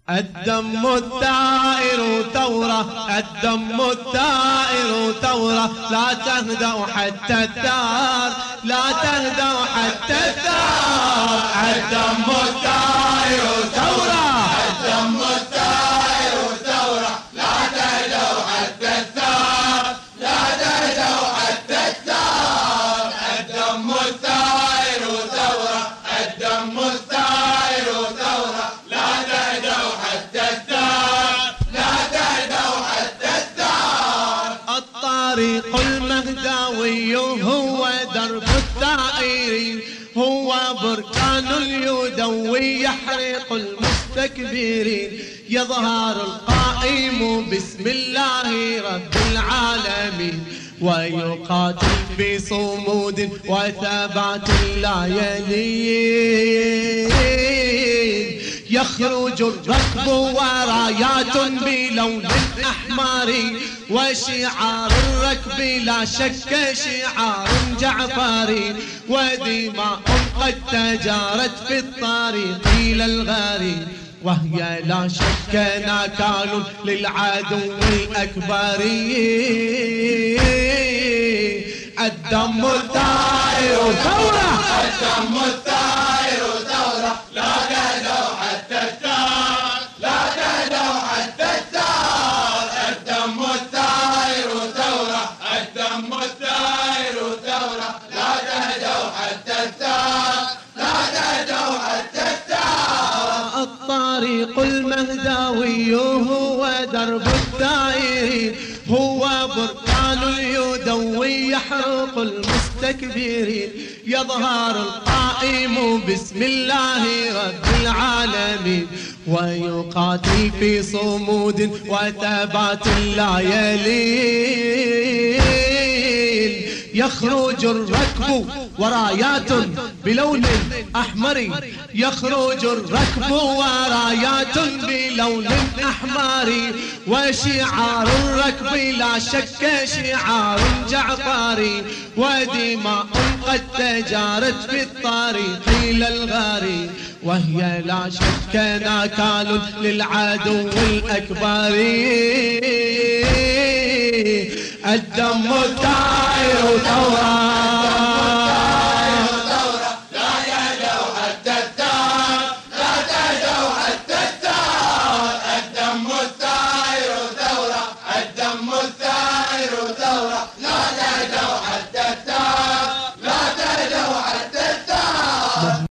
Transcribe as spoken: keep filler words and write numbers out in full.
الدم الثائر ثورة، الدم الثائر ثورة، لا تهدأ حتى الدار، لا تهدأ حتى الدار. الدم الثائر ثورة، الدم الثائر ثورة، لا تهدأ حتى الدار، لا تهدأ حتى الدار. الدم الثائر ثورة، الدم الثائر ثورة، لا تهدأ حتى الدار، لا تهدأ حتى الدار. الطريق المهداوي هو درب الثائرين، هو بركان اليدوي يحرق المستكبرين. يظهر القائم بسم الله رب العالمين، ويقاتل في صمود وثبات لا يلين. يخرج الركب ورايات بلون أحمر، وشعار الركب لا شك شعار جعفري. ودماء قد تجارت في الطريق إلى الغريب، وهي لا شك نكال للعدو الأكبر. الدم الثائر ثورة، الدم الثائر ثورة، لا تهدأ حتى الدار، لا تهدأ حتى الدار. الدم الثائر ثورة، الدم الثائر ثورة، لا تهدأ حتى الدار، لا تهدأ حتى الدار. الطريق المهداوي هو درب الثائرين، هو بركان اليدوي يحرق المستكبرين. يظهر القائم بسم الله رب العالمين، ويقاتل في صمود وثبات لا يلين. يخرج الركب ورايات بلون أحمر، يخرج الركب ورايات بلون أحمر. وشعار الركب لا شك شعار جعفري. ودماء قد تجارت في الطريق إلى الغريب، وهي لا شك نكال للعدو الأكبر. الدم الثائر ثورة.